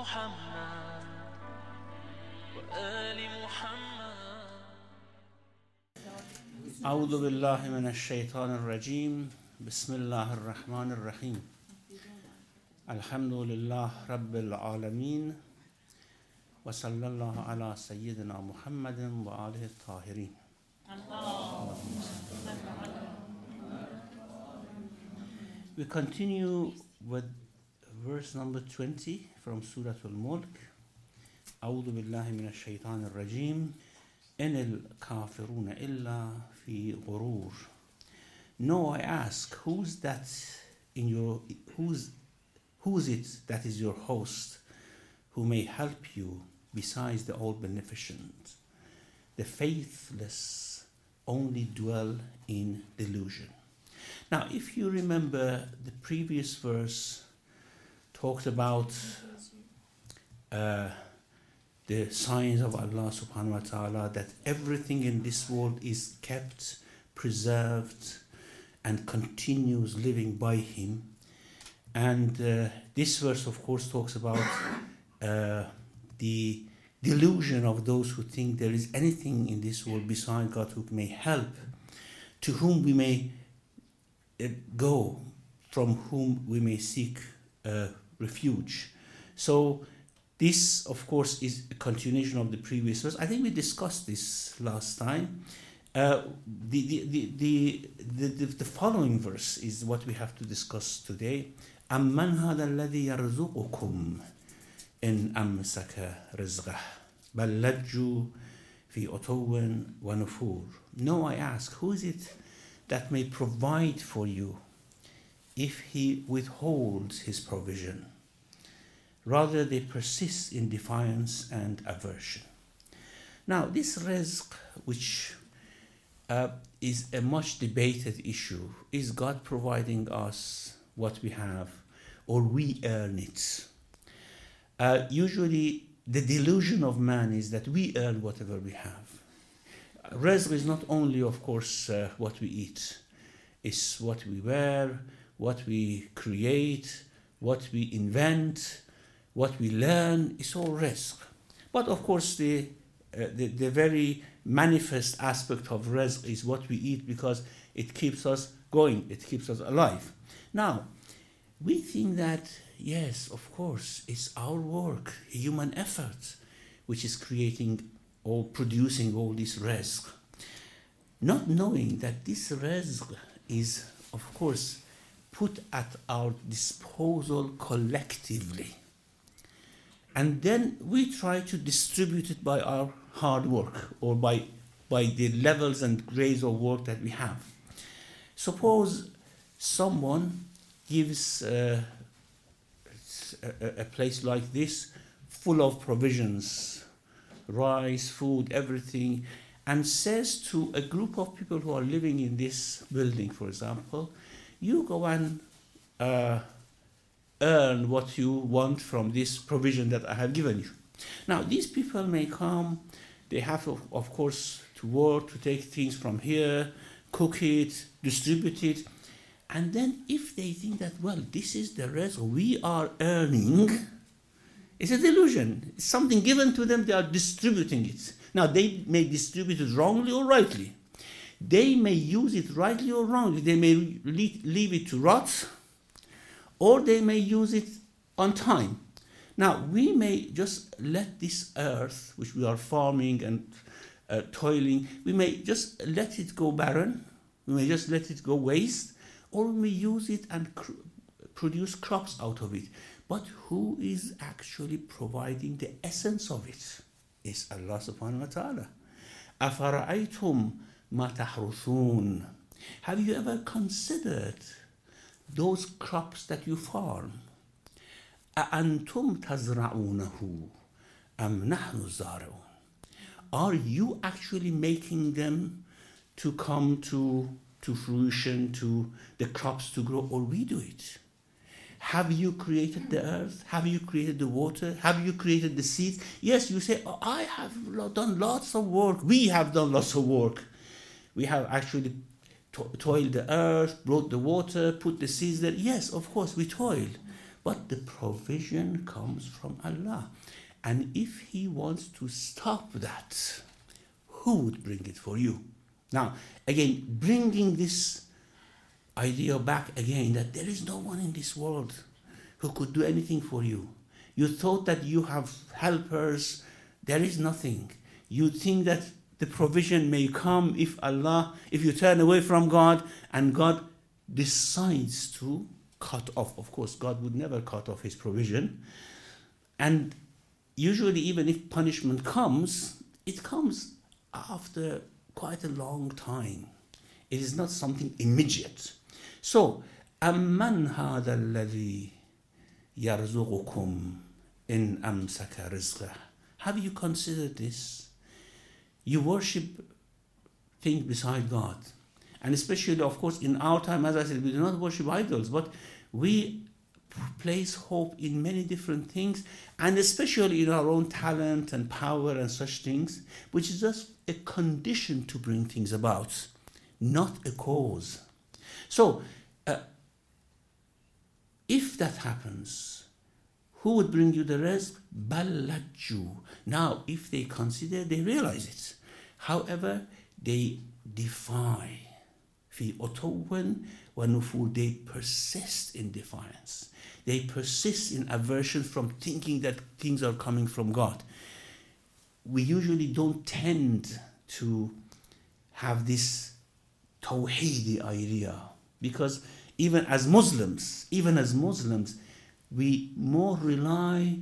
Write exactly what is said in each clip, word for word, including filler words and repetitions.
محمد وآل محمد. أعوذ بالله من الشيطان الرجيم. بسم الله الرحمن الرحيم. الحمد لله رب العالمين وصلى الله على سيدنا محمد وآله الطاهرين. We continue with verse number twenty from Surah Al-Mulk. أعوذ بالله من الشيطان الرجيم. إن الكافرون إلا في غرور. No, I ask, who's that in your who's who's it that is your host, who may help you besides the all beneficent? The faithless only dwell in delusion. Now, if you remember, the previous verse talked about uh, the signs of Allah subhanahu wa ta'ala, that everything in this world is kept, preserved, and continues living by Him. And uh, this verse, of course, talks about uh, the delusion of those who think there is anything in this world beside God who may help, to whom we may uh, go, from whom we may seek uh, refuge. So this, of course, is a continuation of the previous verse. I think we discussed this last time. Uh, the, the, the, the, the, the, the following verse is what we have to discuss today. أَمَّنْ هَذَا الَّذِي يَرْزُقُكُمْ إِنْ أَمْسَكَ رِزْقَهُ بَلْ لَجُّوا فِي عُتُوٍّ وَنُفُورٍ. No, I ask, who is it that may provide for you if He withholds His provision? Rather, they persist in defiance and aversion. Now, this rizq, which uh, is a much debated issue, is God providing us what we have, or we earn it? Uh, usually, the delusion of man is that we earn whatever we have. Rizq is not only, of course, uh, what we eat. It's what we wear, what we create, what we invent, what we learn. It's all rizq. But of course, the, uh, the the very manifest aspect of rizq is what we eat, because it keeps us going, it keeps us alive. Now, we think that, yes, of course, it's our work, human effort, which is creating or producing all this rizq. Not knowing that this rizq is, of course, put at our disposal collectively. And then we try to distribute it by our hard work, or by, by the levels and grades of work that we have. Suppose someone gives uh, a, a place like this full of provisions, rice, food, everything, and says to a group of people who are living in this building, for example, you go and uh, earn what you want from this provision that I have given you. Now, these people may come, they have, of, of course, to work, to take things from here, cook it, distribute it, and then if they think that, well, this is the rest we are earning, it's a delusion. It's something given to them, they are distributing it. Now, they may distribute it wrongly or rightly. They may use it rightly or wrongly. They may leave it to rot, or they may use it on time. Now, we may just let this earth, which we are farming and uh, toiling, we may just let it go barren, we may just let it go waste, or we may use it and cr- produce crops out of it. But who is actually providing the essence of it? It's Allah subhanahu wa ta'ala. أَفَرَأَيْتُمْ مَا تَحْرُثُونَ. Have you ever considered those crops that you farm? أَأَنْتُمْ تَزْرَعُونَهُ أَمْ نَحْنُ الزَّارِعُونَ. Are you actually making them to come to, to fruition, to the crops to grow, or we do it? Have you created the earth? Have you created the water? Have you created the seeds? Yes, you say, oh, I have done lots of work. We have done lots of work. We have actually to- toiled the earth, brought the water, put the seeds there. Yes, of course, we toil. But the provision comes from Allah. And if He wants to stop that, who would bring it for you? Now, again, bringing this idea back again, that there is no one in this world who could do anything for you. You thought that you have helpers. There is nothing. You think that the provision may come if Allah, if you turn away from God and God decides to cut off. Of course, God would never cut off His provision. And usually, even if punishment comes, it comes after quite a long time. It is not something immediate. So, أَمَّنْ هَذَا الَّذِي يَرْزُقُكُمْ إِنْ أَمْسَكَ رِزْقَهُ. Have you considered this? You worship things beside God. And especially, of course, in our time, as I said, we do not worship idols, but we place hope in many different things, and especially in our own talent and power and such things, which is just a condition to bring things about, not a cause. So, uh, if that happens, who would bring you the rest? Ballaju. Now, if they consider, they realize it. However, they defy. Fi otowen wa nufur. They persist in defiance. They persist in aversion from thinking that things are coming from God. We usually don't tend to have this tawheedi idea, because even as Muslims, even as Muslims, we more rely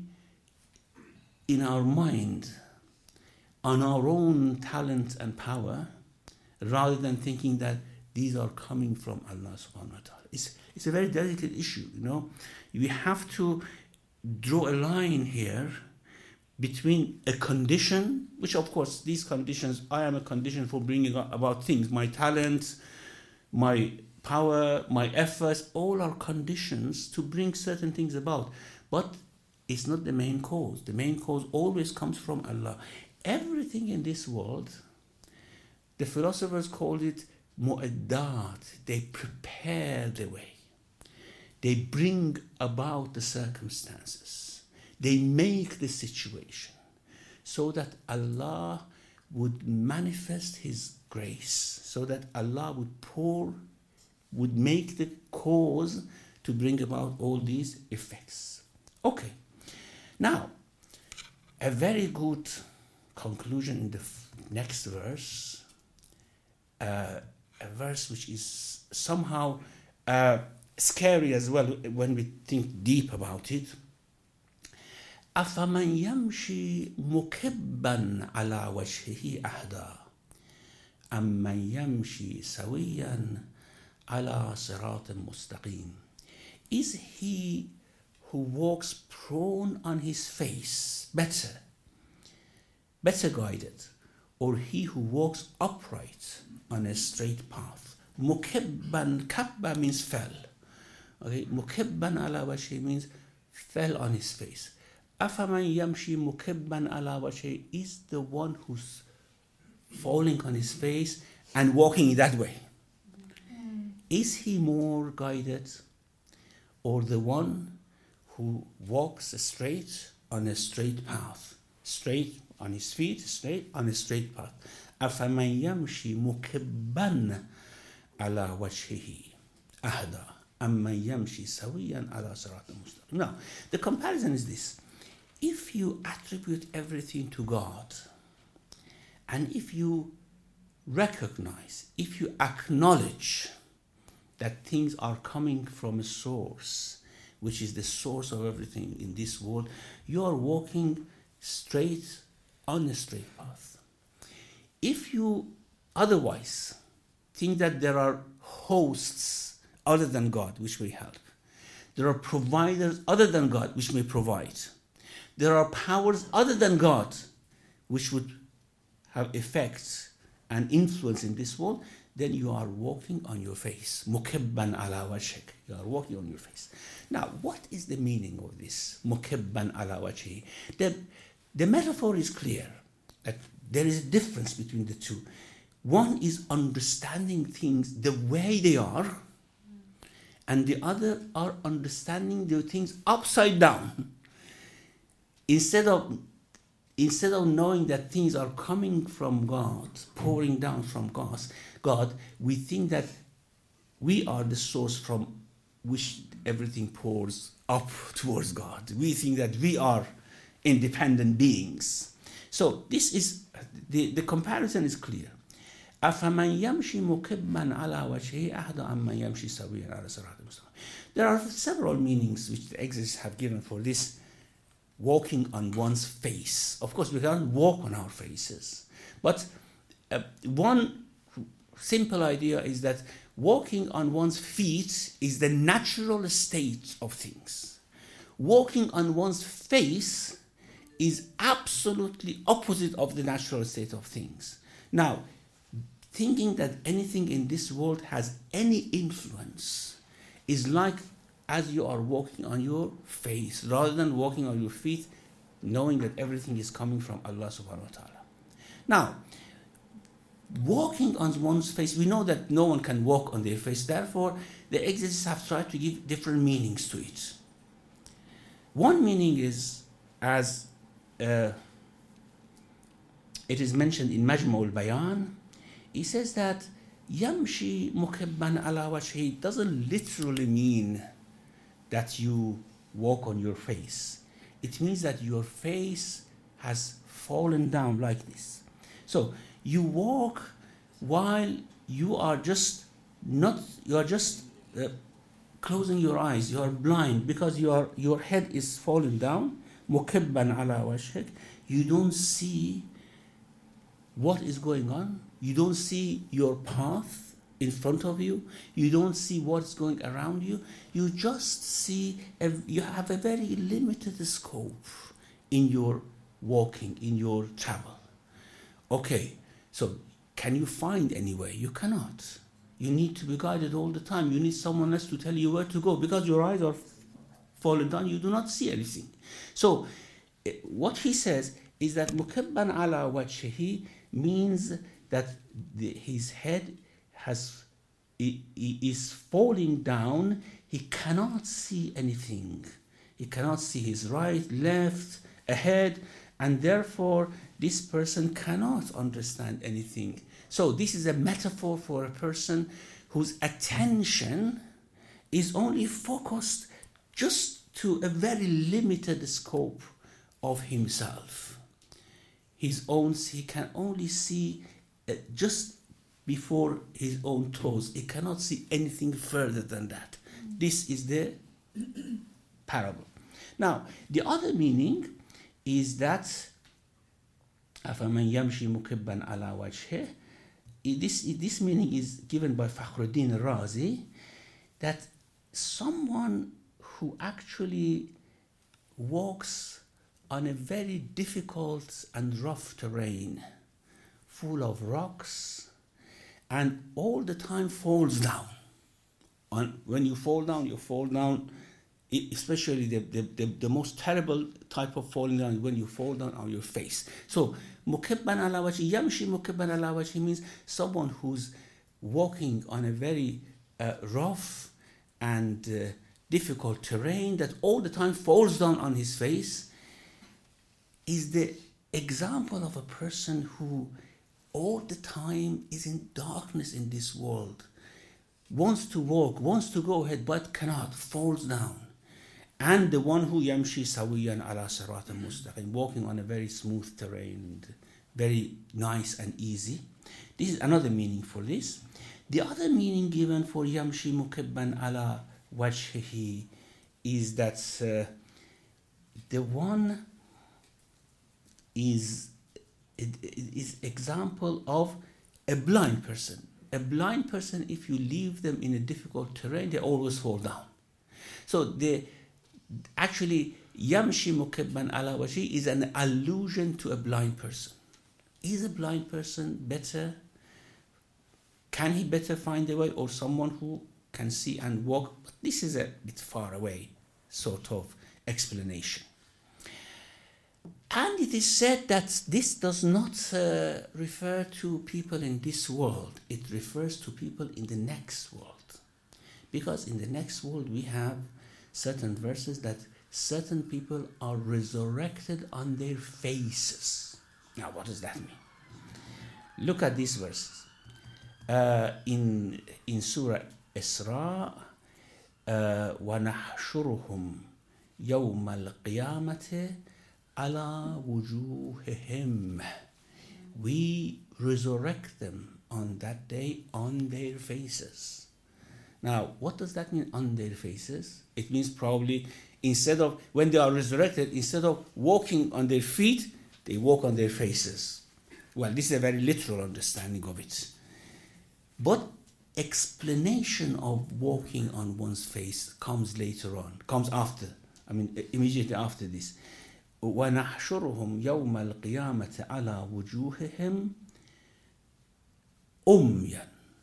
in our mind on our own talent and power rather than thinking that these are coming from Allah subhanahu wa ta'ala. It's, it's a very delicate issue, you know. We have to draw a line here between a condition, which of course these conditions, I am a condition for bringing about things, my talent, my power, my efforts, all are conditions to bring certain things about. But it's not the main cause. The main cause always comes from Allah. Everything in this world, the philosophers called it mu'addat. They prepare the way. They bring about the circumstances. They make the situation so that Allah would manifest His grace, so that Allah would pour, would make the cause to bring about all these effects. Okay. Now, a very good conclusion in the f- next verse, uh, a verse which is somehow uh, scary as well when we think deep about it. أَفَمَنْ يَمْشِي مُكِبًّا عَلَى وَجْهِهِ أَهْدَى أَمَّنْ يَمْشِي سَوِيًّا عَلَى صِرَاطٍ مُسْتَقِيمٍ. Is he who walks prone on his face better, better guided, or he who walks upright on a straight path? Mukibban, kabba means fell. Okay, mukibban ala wajhi means fell on his face. Afaman yamshi mukibban ala wajhi is the one who's falling on his face and walking that way. Is he more guided, or the one who walks straight on a straight path, straight on his feet, straight on a straight path? أَفَمَنْ يَمْشِي مُكِبًّا عَلَى وَجْهِهِ أَهْدَى أَمَّنْ يَمْشِي سَوِيًّا عَلَى صِرَاطٍ مُسْتَقِيمٍ. Now, the comparison is this. If you attribute everything to God, and if you recognize, if you acknowledge that things are coming from a source, which is the source of everything in this world, you are walking straight on a straight path. If you otherwise think that there are hosts other than God which may help, there are providers other than God which may provide, there are powers other than God which would have effects and influence in this world, then you are walking on your face. Mukibban ala wajhik. You are walking on your face. Now, what is the meaning of this? Mukibban ala wajhi. The, the metaphor is clear that there is a difference between the two. One is understanding things the way they are, and the other are understanding the things upside down. Instead of instead of knowing that things are coming from God, pouring down from God, God, we think that we are the source from which everything pours up towards God. We think that we are independent beings. So this is the, the comparison is clear. أَفَمَنْ يَمْشِي مُكِبًّا عَلَى وَجْهِهِ أَحْدَ عَمَّنْ يَمْشِي سَوِيًّا عَلَى صِرَاطٍ مُسْتَقِيمٍ. There are several meanings which the exegetes have given for this walking on one's face. Of course, we can't walk on our faces. But uh, one simple idea is that walking on one's feet is the natural state of things. Walking on one's face is absolutely opposite of the natural state of things. Now, thinking that anything in this world has any influence is like as you are walking on your face, rather than walking on your feet, knowing that everything is coming from Allah subhanahu wa ta'ala. Now, walking on one's face, we know that no one can walk on their face, therefore the exegetes have tried to give different meanings to it. One meaning is, as uh, it is mentioned in Majmu' al-Bayan, he says that Yamshi mukibban ala wajhi doesn't literally mean that you walk on your face. It means that your face has fallen down like this. So you walk while you are just not, you are just uh, closing your eyes, you are blind because your, your head is falling down, mukibban ala wajhik. You don't see what is going on. You don't see your path in front of you. You don't see what's going around you. You just see, a, you have a very limited scope in your walking, in your travel. Okay, so can you find any way? You cannot. You need to be guided all the time. You need someone else to tell you where to go because your eyes are falling down. You do not see anything. So what he says is that mukibban ala wajhihi means that the, his head has he, he is falling down. He cannot see anything. He cannot see his right, left, ahead, and therefore this person cannot understand anything. So this is a metaphor for a person whose attention is only focused just to a very limited scope of himself. His own, he can only see uh, just before his own toes. He cannot see anything further than that. This is the parable. Now, the other meaning is that أَفَمَنْ يَمْشِي مُكِبًّا عَلَى وَجْهِهِ. This, this meaning is given by Fakhruddin Razi, that someone who actually walks on a very difficult and rough terrain, full of rocks, and all the time falls down. On, when you fall down, you fall down, especially the, the, the, the most terrible type of falling down, when you fall down on your face. So, mukibban ala wajhi, yamshi mukibban ala wajhi means someone who's walking on a very uh, rough and uh, difficult terrain that all the time falls down on his face, is the example of a person who all the time is in darkness in this world, wants to walk, wants to go ahead, but cannot, falls down. And the one who yamshi sawiyan ala siratin mustaqim, walking on a very smooth terrain, very nice and easy. This is another meaning for this. The other meaning given for yamshi mukibban ala wajhihi is that uh, the one is it, it is example of a blind person. A blind person, if you leave them in a difficult terrain, they always fall down. So the actually yamshi mukibban ala wajhi is an allusion to a blind person. Is a blind person better? Can he better find a way, or someone who can see and walk? But this is a bit far away sort of explanation. And it is said that this does not uh, refer to people in this world. It refers to people in the next world. Because in the next world we have certain verses that certain people are resurrected on their faces. Now what does that mean? Look at these verses. Uh, in, in Surah Isra, uh, وَنَحْشُرُهُمْ يَوْمَ الْقِيَامَةِ عَلَى وُجُوهِهِمْ. We resurrect them on that day on their faces. Now, what does that mean, on their faces? It means probably instead of, when they are resurrected, instead of walking on their feet, they walk on their faces. Well, this is a very literal understanding of it. But explanation of walking on one's face comes later on, comes after, I mean, immediately after this. وَنَحْشُرُهُمْ يَوْمَ الْقِيَامَةِ عَلَى وُجُوهِهِمْ أُمْيًا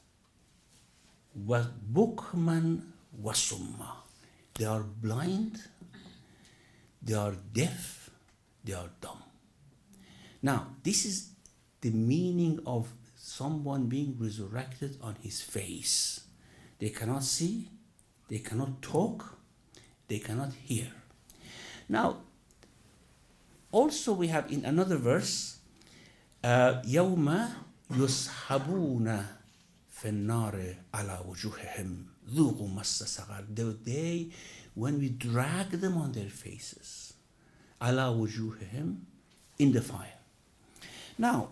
وَبُكْمًا وَصُمًّا. They are blind, they are deaf, they are dumb. Now, this is the meaning of someone being resurrected on his face. They cannot see, they cannot talk, they cannot hear. Now, also we have in another verse, يَوْمَ يُسْحَبُونَ فِي النَّارِ عَلَى وُجُوهِهِمْ ذُوقُوا مَسَّ سَقَرَ. The day when we drag them on their faces, عَلَى وُجُوهِهِمْ, in the fire. Now,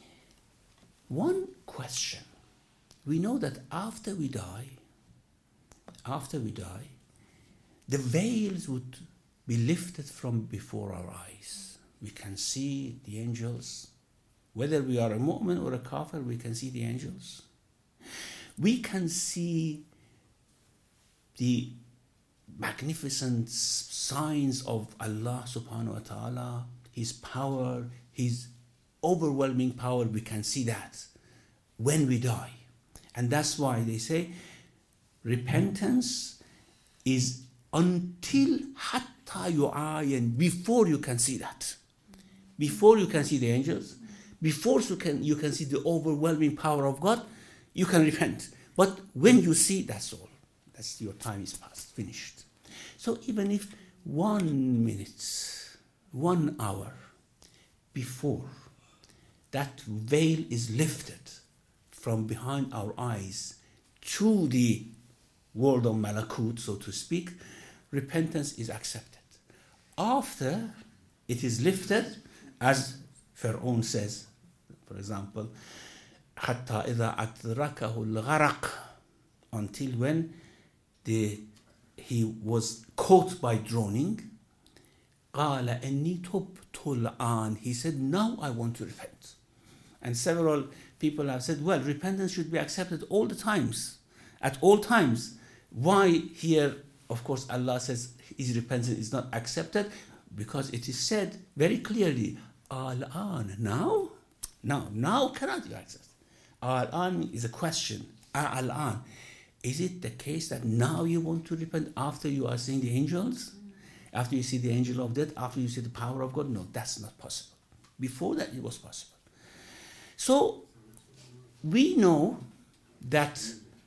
one question. We know that after we die, after we die, the veils would be lifted from before our eyes. We can see the angels. Whether we are a mu'min or a kafir, we can see the angels. We can see the magnificent signs of Allah subhanahu wa ta'ala, His power, His overwhelming power. We can see that when we die. And that's why they say repentance is until hatta yu'ayan, before you can see that. Before you can see the angels, before you can, you can see the overwhelming power of God, you can repent. But when you see, that's all. That's, your time is past, finished. So even if one minute, one hour before that veil is lifted from behind our eyes to the world of Malakut, so to speak, repentance is accepted. After it is lifted, as Pharaoh says, for example, حَتَّى إِذَا أَدْرَكَهُ الْغَرَقُ, until when the, he was caught by drowning, قَالَ إِنِّي تُبْتُ الْآنِ, he said, now I want to repent. And several people have said, well, repentance should be accepted all the times, at all times. Why here, of course, Allah says his repentance is not accepted? Because it is said very clearly, Al-an, now? Now, now cannot you accept? Al-an is a question. Al-an, is it the case that now you want to repent after you are seeing the angels? After you see the angel of death? After you see the power of God? No, that's not possible. Before that, it was possible. So, we know that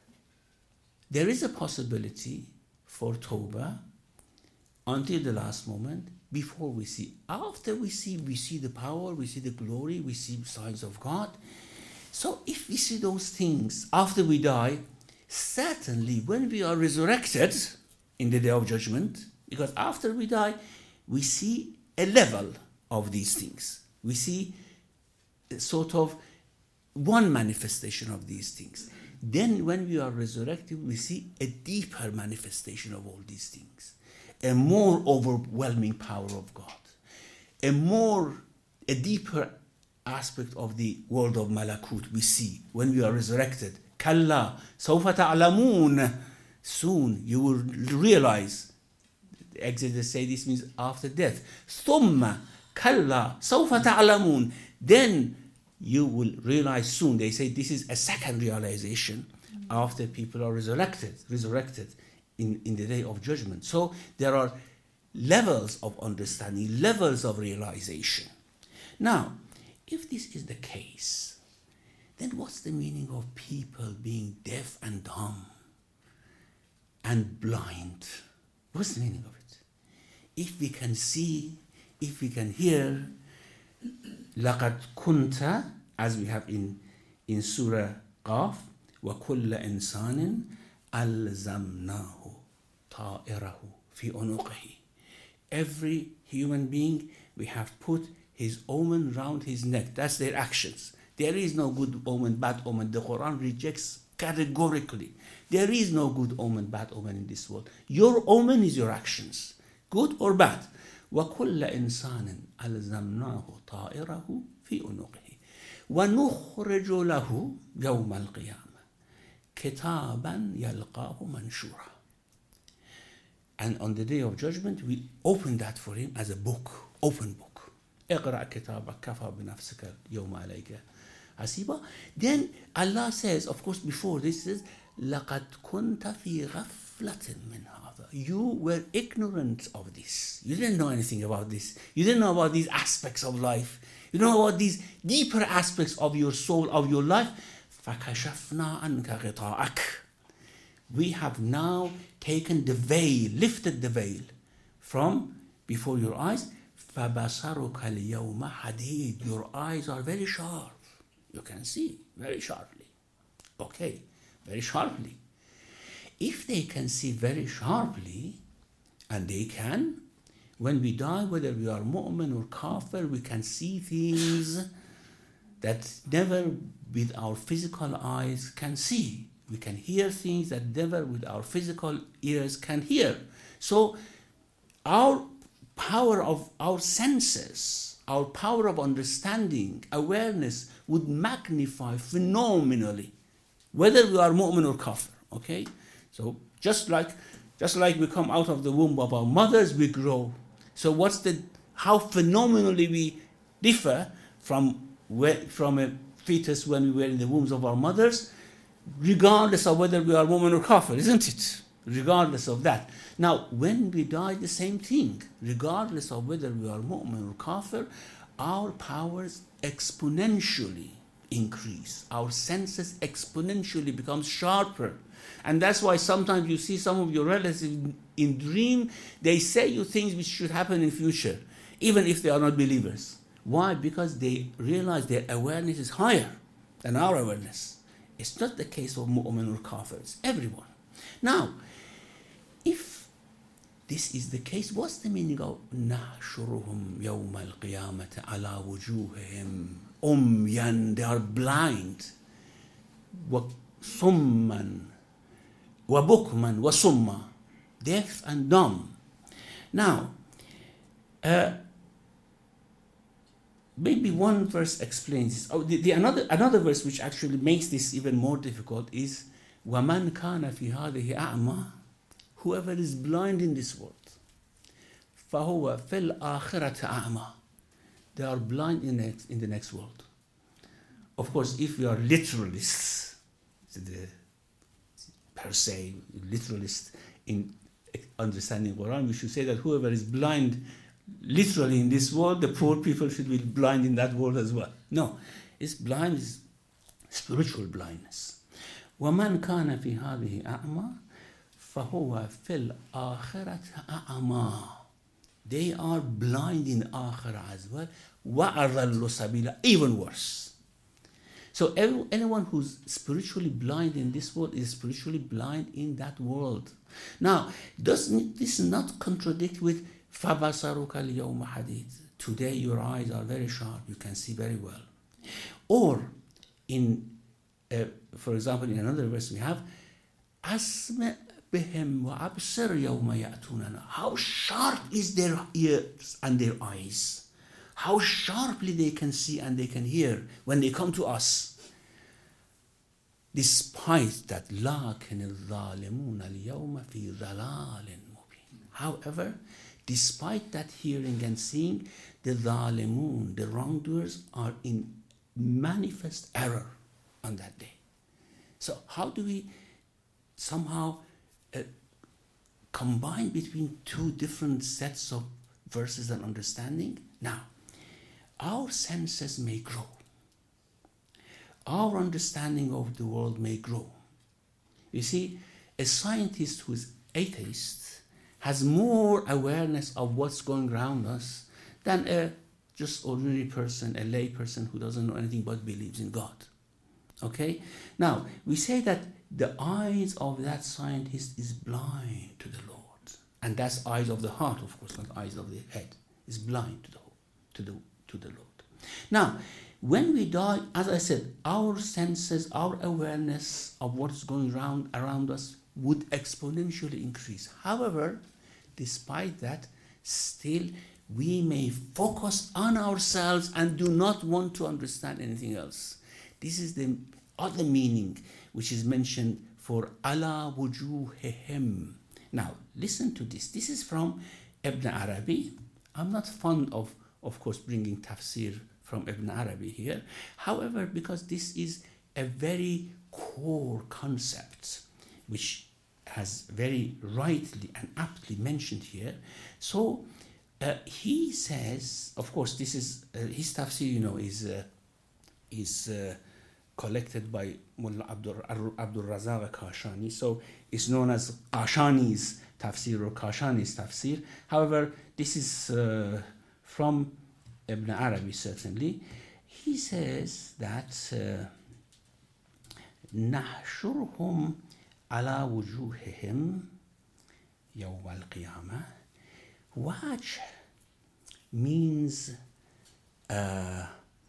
there is a possibility for Tawbah until the last moment, before we see. After we see, we see the power, we see the glory, we see signs of God. So if we see those things after we die, certainly when we are resurrected in the Day of Judgment, because after we die, we see a level of these things. We see sort of one manifestation of these things. Then when we are resurrected, we see a deeper manifestation of all these things. A more overwhelming power of God. A more, a deeper aspect of the world of Malakut we see when we are resurrected. Kalla, sawfa ta'lamun. Soon you will realize. The Exodus say this means after death. Thumma, kalla, sawfa ta'lamun. Then you will realize soon. They say this is a second realization after people are resurrected, resurrected in, in the Day of Judgment. So there are levels of understanding, levels of realization. Now, if this is the case, then what's the meaning of people being deaf and dumb? and blind. What's the meaning of it? If we can see, if we can hear, لَقَدْ كُنْتَ, as we have in, in Surah Qaf, وَكُلَّ إِنسَانٍ أَلْزَمْنَاهُ طَائِرَهُ فِي أُنُقِهِ. Every human being, we have put his omen round his neck. That's their actions. There is no good omen, bad omen. The Quran rejects categorically. There is no good omen, bad omen in this world. Your omen is your actions, good or bad. وَكُلَّ إِنسَانٍ أَلْزَمْنَاهُ طَائِرَهُ فِي أُنُقِهِ وَنُخْرِجُ لَهُ يَوْمَ الْقِيَامَةِ كِتَابًا يَلْقَاهُ مَنْشُورًا. And on the day of judgment, we open that for him as a book, open book. اقرأ كتابك كفى بنفسك اليوم عليك حسيبا. Then Allah says, of course, before this says, لَقَدْ كُنْتَ فِي غَفْلَةٍ مِّنْ هَذَا. You were ignorant of this. You didn't know anything about this. You didn't know about these aspects of life. You don't know about these deeper aspects of your soul, of your life. فَكَشَفْنَا عَنْكَ غِطَاءَكَ. We have now taken the veil, lifted the veil from before your eyes. فَبَصَرُكَ الْيَوْمَ حَدِيدٌ. Your eyes are very sharp. You can see very sharply. Okay, very sharply. If they can see very sharply, and they can, when we die, whether we are mu'min or kafir, we can see things that never with our physical eyes can see. We can hear things that never with our physical ears can hear. So our power of our senses, our power of understanding, awareness would magnify phenomenally, whether we are mu'min or kafir. Okay? So just like just like we come out of the womb of our mothers, we grow. So what's the how phenomenally we differ from where, from a fetus when we were in the wombs of our mothers, regardless of whether we are mu'min or kafir, isn't it? Regardless of that. Now, when we die, the same thing. Regardless of whether we are mu'min or kafir, our powers exponentially increase. Our senses exponentially become sharper. And that's why sometimes you see some of your relatives in dream, they say you things which should happen in future, even if they are not believers. Why? Because they realize their awareness is higher than our awareness. It's not the case of mu'min or kafir, it's everyone. Now, if this is the case, what's the meaning of نَحْشُرُهُمْ يَوْمَ الْقِيَامَةِ عَلَى وُجُوهِهِمْ أُمْيًا? They are blind. وَصُمًّا وَبُكْمًا وَصُمًّا, deaf and dumb. Now, uh, maybe one verse explains this. Oh, the, the another another verse which actually makes this even more difficult is وَمَنْ كَانَ فِي هَذِهِ أَعْمَى. Whoever is blind in this world, فَهُوَ فِي الْآخِرَةِ أَعْمَى. They are blind in the next, in the next world. Of course, if we are literalists, the, per se, literalist in understanding Quran, we should say that whoever is blind literally in this world, the poor people should be blind in that world as well. No, it's blind is spiritual blindness. وَمَنْ كَانَ فِي هَذِهِ أَعْمَى فَهُوَ فِي الْآخِرَةِ أَعْمَى. They are blind in Akhirah as well. وَأَضَلُّ سَبِيلًا. Even worse. So every, anyone who's spiritually blind in this world is spiritually blind in that world. Now, doesn't this not contradict with فَبَصَرُكَ الْيَوْمَ حَدِيدٌ? Today your eyes are very sharp, you can see very well. Or, in, uh, for example, in another verse we have أَسْمِعْ بِهِمْ وَأَبْصِرْ يَوْمَ يَأْتُونَنَا. How sharp is their ears and their eyes. How sharply they can see and they can hear when they come to us. Despite that, لَكِنِ الظَّالِمُونَ الْيَوْمَ فِي ضَلَالٍ مُبِينٍ. However, despite that hearing and seeing, the zalimun, the wrongdoers, are in manifest error on that day. So how do we somehow uh, combine between two different sets of verses and understanding? Now, our senses may grow. Our understanding of the world may grow. You see, a scientist who is atheist has more awareness of what's going around us than a just ordinary person, a lay person who doesn't know anything but believes in God. Okay? Now, we say that the eyes of that scientist is blind to the Lord. And that's eyes of the heart, of course, not eyes of the head. Is blind to the, to the, to the Lord. Now, when we die, as I said, our senses, our awareness of what is going around, around us would exponentially increase. However, despite that, still we may focus on ourselves and do not want to understand anything else. This is the other meaning which is mentioned for ala wujuhihim. Now, listen to this. This is from Ibn Arabi. I'm not fond of, of course, bringing tafsir from Ibn Arabi here. However, because this is a very core concept, which has very rightly and aptly mentioned here. So, uh, he says, of course, this is, uh, his tafsir, you know, is, uh, is uh, collected by Mullah Abdul, Abdul Razak Kashani. So it's known as Kashani's tafsir or Kashani's tafsir. However, this is uh, from Ibn Arabi, certainly. He says that نحشرهم على وجوههم يوم القيامة. Wajh means, uh,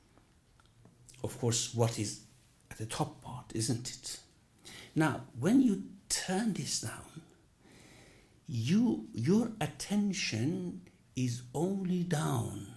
of course, what is at the top part, isn't it? Now, when you turn this down, you your attention is only down.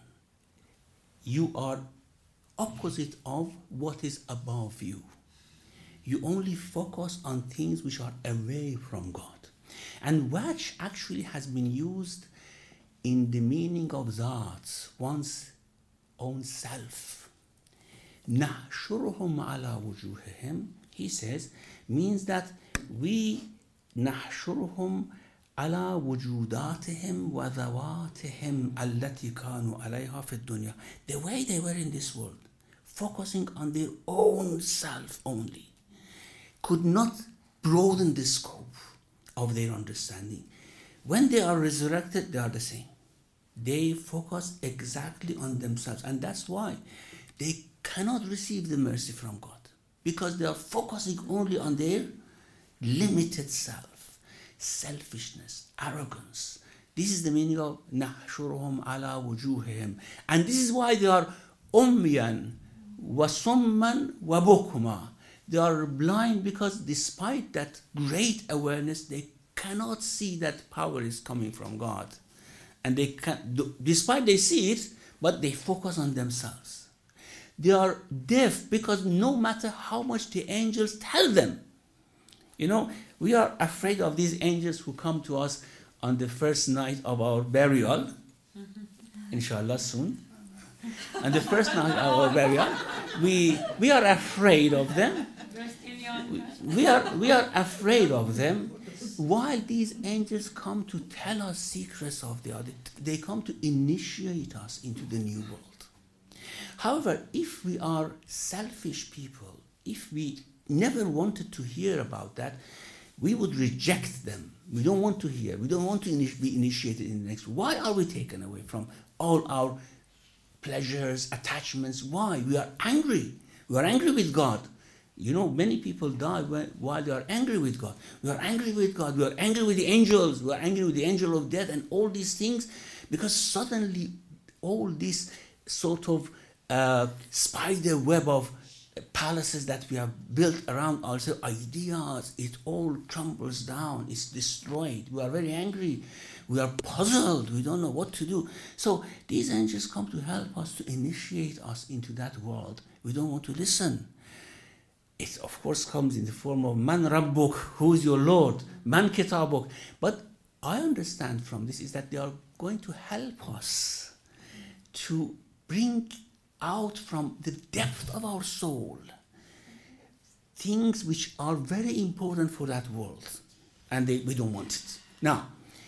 You are opposite of what is above you. You only focus on things which are away from God. And wajh actually has been used in the meaning of Zat, one's own self. نَحْشُرُهُمْ عَلَى وُجُوهِهِمْ, he says, means that we نَحْشُرُهُمْ عَلَى وُجُودَاتِهِمْ وَذَوَاتِهِمْ الَّتِي كَانُوا عَلَيْهَا فِي الدُّنْيَا. The way they were in this world, focusing on their own self only, could not broaden the scope of their understanding. When they are resurrected, they are the same. They focus exactly on themselves. And that's why they cannot receive the mercy from God. Because they are focusing only on their limited self, selfishness, arrogance. This is the meaning of نَحْشُرُهُمْ عَلَى وُجُوهِهِمْ. And this is why they are أُمْيًا وَصُمًّا وَبُكْمًا. They are blind because despite that great awareness, they cannot see that power is coming from God. And they can, despite they see it, but they focus on themselves. They are deaf because no matter how much the angels tell them, you know, we are afraid of these angels who come to us on the first night of our burial, inshallah soon. On the first night of our burial, we we are afraid of them. We are we are afraid of them. While these angels come to tell us secrets of the other, they come to initiate us into the new world. However, if we are selfish people, if we never wanted to hear about that, we would reject them. We don't want to hear. We don't want to be initiated in the next. Why are we taken away from all our pleasures, attachments? Why? We are angry. We are angry with God. You know, many people die while they are angry with God. We are angry with God. We are angry with the angels. We are angry with the angel of death and all these things, because suddenly all this sort of uh, spider web of palaces that we have built around ourselves, ideas, it all crumbles down. It's destroyed. We are very angry. We are puzzled. We don't know what to do. So these angels come to help us, to initiate us into that world. We don't want to listen. It, of course, comes in the form of Man Rabbuk, who is your Lord, Man Kitabuk. But I understand from this is that they are going to help us to bring out from the depth of our soul things which are very important for that world. And they, we don't want it. Now,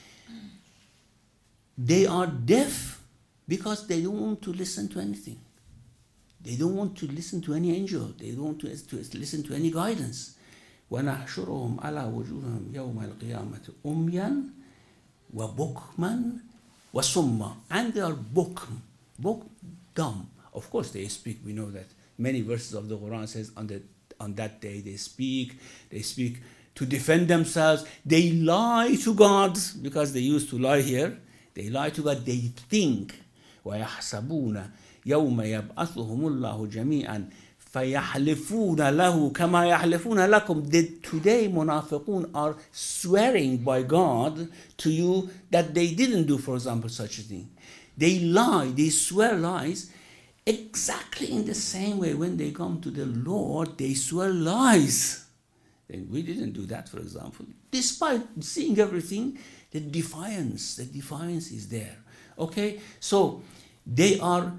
they are deaf because they don't want to listen to anything. They don't want to listen to any angel. They don't want to, to listen to any guidance. وَنَحْشُرُهُمْ عَلَى وُجُوهِهِمْ يَوْمَ الْقِيَامَةِ أُمْيًا وَبُكْمًا وَصُمًّا. And they are bukm, buk, dumb. Of course they speak. We know that many verses of the Quran says on the on that day they speak. They speak to defend themselves. They lie to God because they used to lie here. They lie to God. They think. وَيَحْسَبُونَ يَوْمَ يَبْعَثُهُمُ اللَّهُ جَمِيعًا فَيَحْلِفُونَ لَهُ كَمَا يَحْلِفُونَ لَكُمْ. Today munafiqun are swearing by God to you that they didn't do, for example, such a thing. They lie, they swear lies exactly in the same way when they come to the Lord, they swear lies. And we didn't do that, for example. Despite seeing everything, the defiance, the defiance is there. Okay? So they are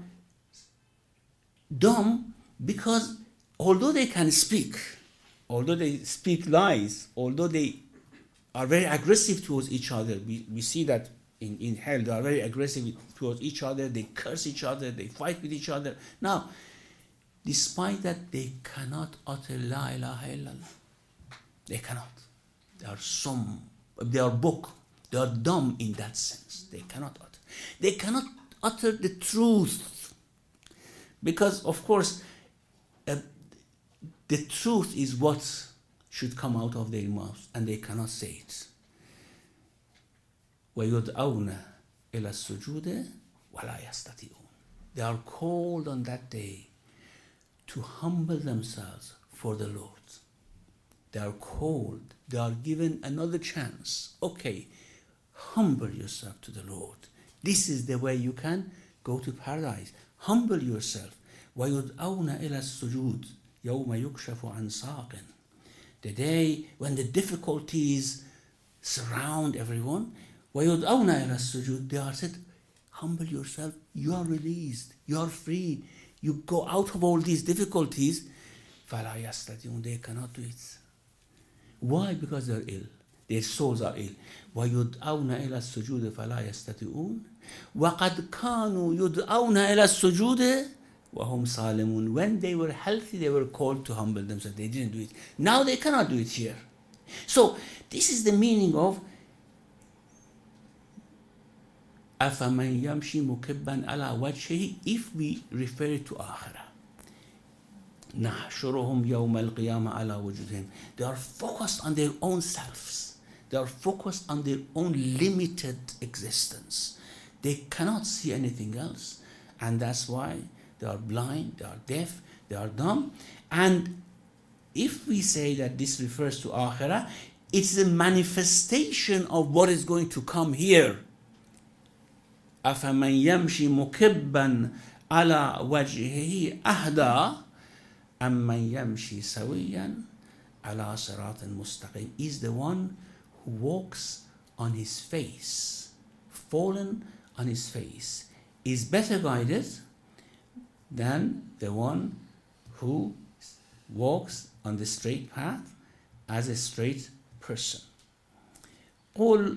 dumb because although they can speak, although they speak lies, although they are very aggressive towards each other, we, we see that in, in hell they are very aggressive towards each other, they curse each other, they fight with each other. Now, despite that, they cannot utter La ilaha illallah. They cannot. They are some, they are buk, they are dumb in that sense. They cannot utter. They cannot utter the truth because, of course, uh, the truth is what should come out of their mouths, and they cannot say it. وَيُدْعَوْنَ إِلَى السُّجُودِ وَلَا يَسْتَطِيعُونَ. They are called on that day to humble themselves for the Lord. They are called, they are given another chance. Okay, humble yourself to the Lord. This is the way you can go to paradise. Humble yourself. وَيُدْعَوْنَ إِلَى السُّجُودِ يَوْمَ يُكْشَفُ عَنْ سَاقٍ. The day when the difficulties surround everyone, وَيُدْعَوْنَ إِلَى السُّجُودِ. They are said, humble yourself, you are released, you are free, you go out of all these difficulties. فَلَا يَسْتَطِيعُونَ. They cannot do it. Why? Because they are ill. Their souls are ill. وَيُدْعَوْنَ إِلَى السُّجُودِ فَلَا يَسْتَطِيعُونَ وَقَدْ كَانُوا يُدْعَوْنَ إِلَى السُّجُودِ وَهُمْ صَالِمُونَ. When they were healthy, they were called to humble themselves. They didn't do it. Now they cannot do it here. So this is the meaning of أَفَمَنْ يَمْشِي مُكِبًّا عَلَى وَجْهِهِ. If we refer it to Akhirah, نَحْشُرُهُمْ يَوْمَ الْقِيَامَةِ عَلَى وُجُوهِهِمْ. They are focused on their own selves. They are focused on their own limited existence. They cannot see anything else. And that's why they are blind, they are deaf, they are dumb. And if we say that this refers to Akhirah, it's a manifestation of what is going to come here. أَفَمَنْ يَمْشِي مُكِبًّا عَلَى وَجْهِهِ أَهْدَى أَمَّنْ يَمْشِي سَوِيًّا عَلَى صِرَاطٍ مُسْتَقِيمٍ. Is the one who walks on his face, fallen on his face, is better guided than the one who walks on the straight path as a straight person. قُلْ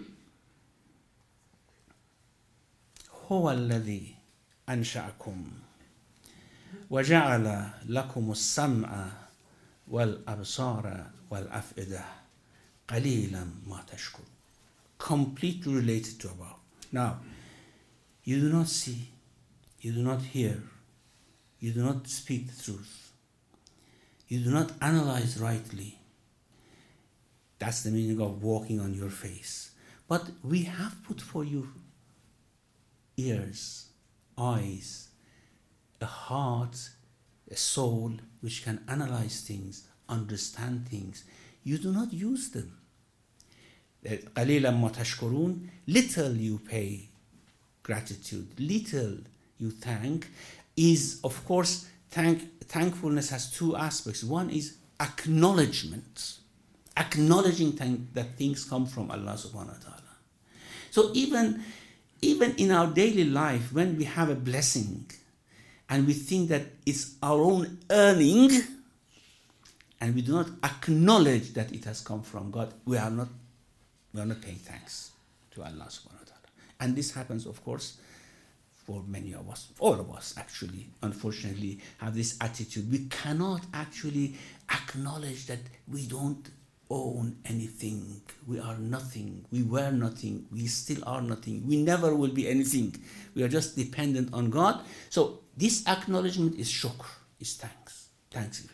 هُوَ الَّذِي أَنْشَأَكُمْ وَجَعَلَ لَكُمُ السَّمْعَ وَالْأَبْصَارَ وَالْأَفْئِدَةَ قَلِيلًا مَا تَشْكُرُونَ. Completely related to above. Now, you do not see, you do not hear, you do not speak the truth, you do not analyze rightly. That's the meaning of walking on your face. But we have put for you ears, eyes, a heart, a soul which can analyze things, understand things. You do not use them. قَلِيلًا مَا تَشْكُرُونَ. Little you pay gratitude, little you thank. Is, of course, thank, thankfulness has two aspects. One is acknowledgement, acknowledging thank, that things come from Allah subhanahu wa ta'ala. So even, even in our daily life, when we have a blessing and we think that it's our own earning and we do not acknowledge that it has come from God, we are not, we are not paying thanks to Allah subhanahu wa ta'ala. And this happens, of course, for many of us, all of us actually, unfortunately, have this attitude. We cannot actually acknowledge that we don't own anything. We are nothing. We were nothing. We still are nothing. We never will be anything. We are just dependent on God. So this acknowledgement is shukr, is thanks, thanksgiving.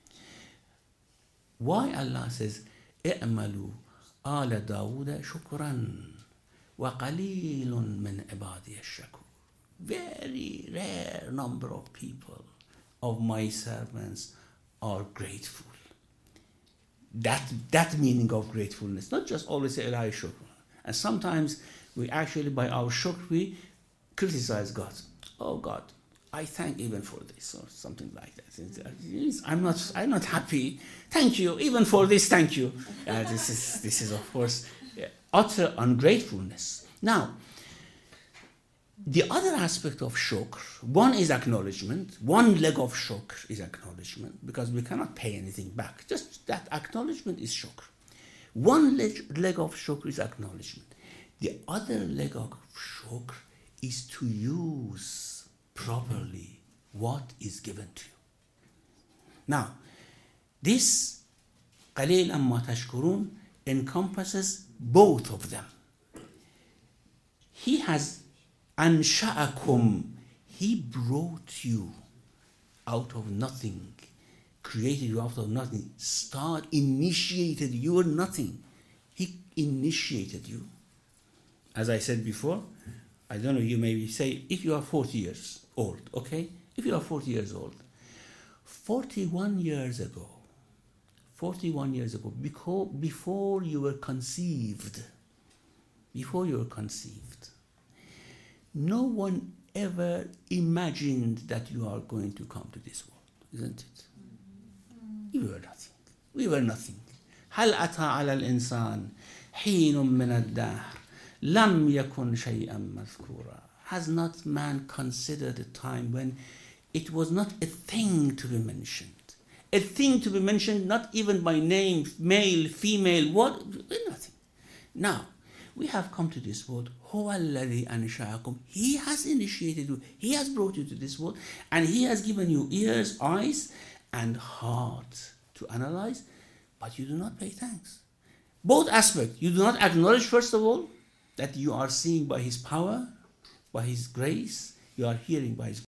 Why Allah says, اعملوا آل داود شكرا وقليل من عبادي الشكور. Very rare number of people of my servants are grateful. That that meaning of gratefulness, not just always say Ilahi shukr. And sometimes we actually, by our shukr, we criticize God. Oh God, I thank even for this, or something like that. I'm not, I'm not happy. Thank you, even for this. Thank you. Uh, this is, this is of course utter ungratefulness. Now, the other aspect of shukr, one is acknowledgement. One leg of shukr is acknowledgement, because we cannot pay anything back. Just that acknowledgement is shukr. One leg, leg of shukr is acknowledgement. The other leg of shukr is to use properly what is given to you. Now, this قَلِيلًا مَا تَشْكُرُونَ encompasses both of them. He has أَنْشَأَكُمْ, He brought you out of nothing, created you out of nothing, start, initiated, you were nothing. He initiated you. As I said before, I don't know, you maybe say, if you are forty years old, okay? If you are forty years old, forty-one years ago, forty-one years ago, because, before you were conceived, before you were conceived, no one ever imagined that you are going to come to this world, isn't it? You were nothing. We were nothing. هل أتى على الإنسان حين من الدهر لم يكن شيئا مذكورا. Has not man considered a time when it was not a thing to be mentioned? A thing to be mentioned, not even by name, male, female, what? Nothing. Now, we have come to this world. هو الذي أنشأكم. He has initiated you. He has brought you to this world. And He has given you ears, eyes, and heart to analyze. But you do not pay thanks. Both aspects. You do not acknowledge, first of all, that you are seeing by His power, by His grace. You are hearing by His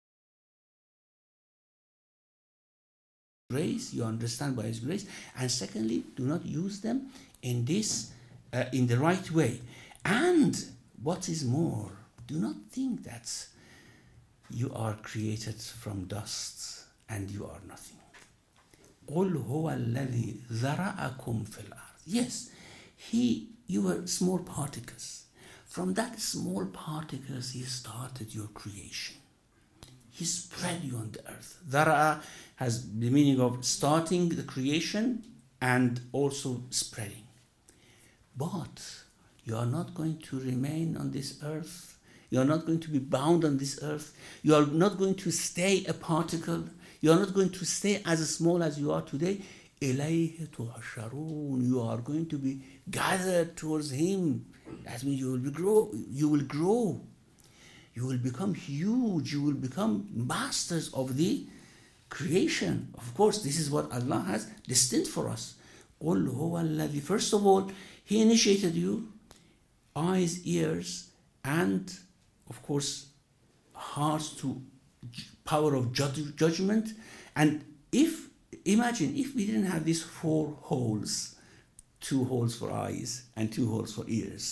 grace. You understand by His grace. And secondly, do not use them in this Uh, in the right way. And what is more, do not think that you are created from dust and you are nothing. قُلْ هُوَ الَّذِي ذَرَأَكُمْ فِي الْأَرْضِ. Yes, he, you were small particles. From that small particles, He started your creation. He spread you on the earth. ذَرَأَ has the meaning of starting the creation and also spreading. But you are not going to remain on this earth. You are not going to be bound on this earth. You are not going to stay a particle. You are not going to stay as small as you are today. إِلَيْهِ تُحْشَرُونَ. You are going to be gathered towards Him. That means you will be grow. You will grow. You will become huge. You will become masters of the creation. Of course, this is what Allah has destined for us. قُلْ هُوَ الَّذِي. First of all, He initiated you, eyes, ears, and of course, hearts to power of judge, judgment. And if, imagine, if we didn't have these four holes, two holes for eyes and two holes for ears,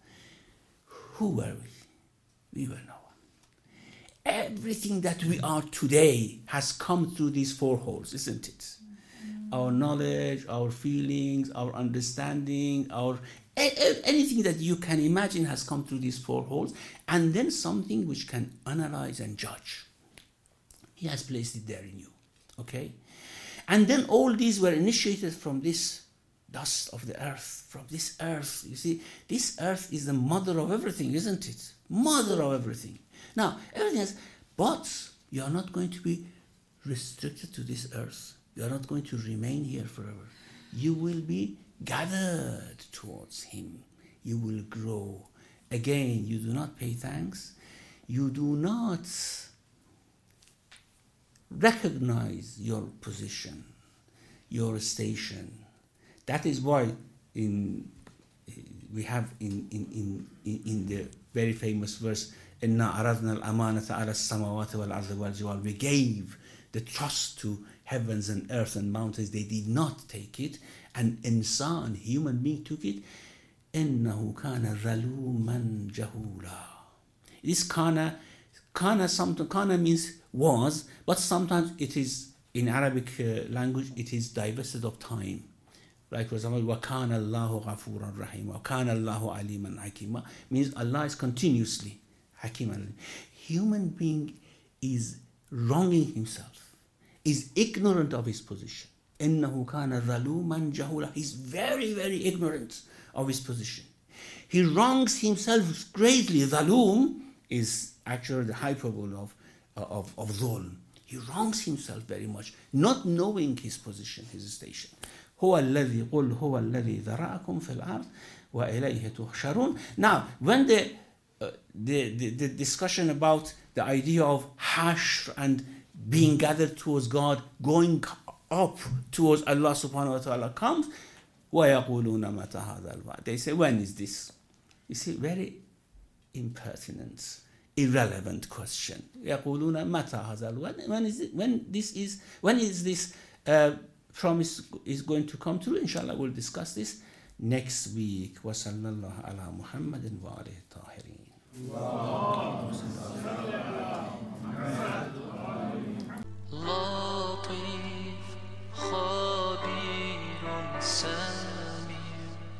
who were we? We were no one. Everything that we are today has come through these four holes, isn't it? Our knowledge, our feelings, our understanding, our anything that you can imagine has come through these four holes, and then something which can analyze and judge. He has placed it there in you, okay? And then all these were initiated from this dust of the earth, from this earth. You see, this earth is the mother of everything, isn't it? Mother of everything. Now, everything else, but you are not going to be restricted to this earth. You are not going to remain here forever. You will be gathered towards Him. You will grow. Again, you do not pay thanks. You do not recognize your position, your station, That is why in we have in in, in, in the very famous verse, إِنَّا عَرَضْنَا الْأَمَانَةَ عَلَى السَّمَاوَاتِ وَالْأَرْضِ وَالْجِبَالِ. We gave the trust to heavens and earth and mountains. They did not take it. And insan, human being, took it. إِنَّهُ كَانَ ظَلُومًا جَهُولًا. This kana, kana, sometimes, kana means was, but sometimes it is, in Arabic uh, language, it is divested of time. Like for example, وَكَانَ اللَّهُ غَفُورًا رَحِيمًا, وَكَانَ اللَّهُ عَلِيمًا حَكِيمًا, means Allah is continuously Hakim. Human being is wronging himself, is ignorant of his position. إِنَّهُ كَانَ ظَلُومًا جَهُولًا. He's very, very ignorant of his position. He wrongs himself greatly. Zalum is actually the hyperbole of, of, of dhulm. He wrongs himself very much, not knowing his position, his station. هو الذي قل هو الذي ذرأكم في الأرض وإليه تحشرون. Now, when the, uh, the, the, the discussion about the idea of hashr and being gathered towards God, going up towards Allah subhanahu wa ta'ala comes, وَيَقُولُونَ مَتَى هَذَا الْوَعْدُ. They say, when is this? You see, very impertinent, irrelevant question. يَقُولُونَ مَتَى هَذَا الْوَعْدُ. When is it? When this is? When is this uh, promise is going to come true? Inshallah, we'll discuss this next week. وَصَلَّى اللَّهُ عَلَى مُحَمَّدٍ وَآلِهِ الطَّاهِرِينَ. لطيف خبير سميع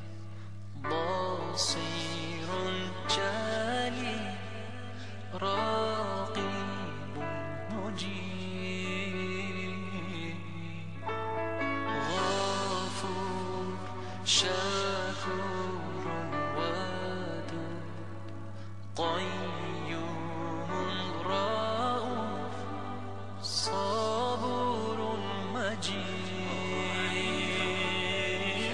بصير جليل رقيب مجيب غفور شكور ودود قيوم رؤوف صبور مجيد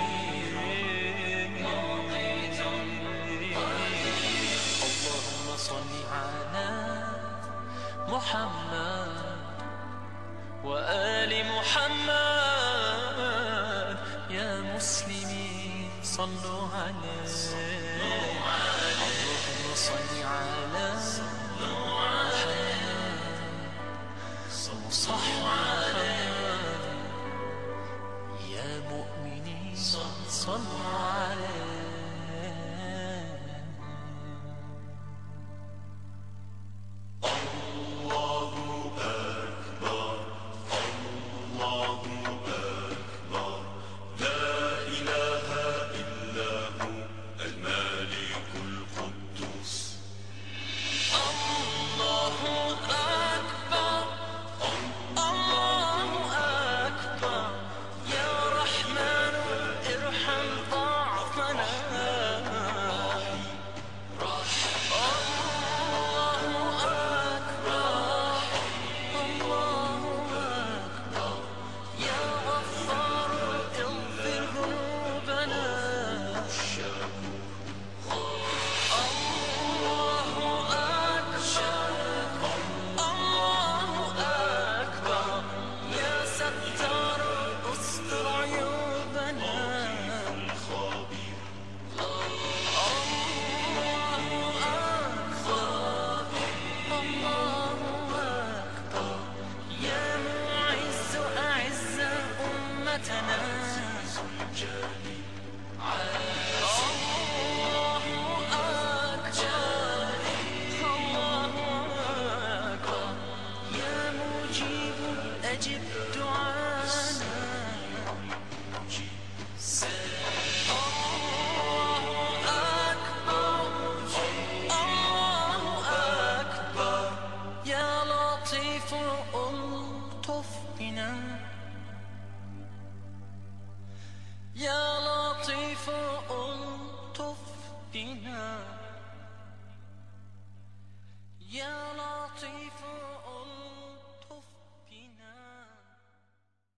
اللهم صل على محمد وآل محمد يا مسلمين صلوا عليه اللهم صل على محمد يا مؤمنين صلوا عليه. لطيف ألطف بنا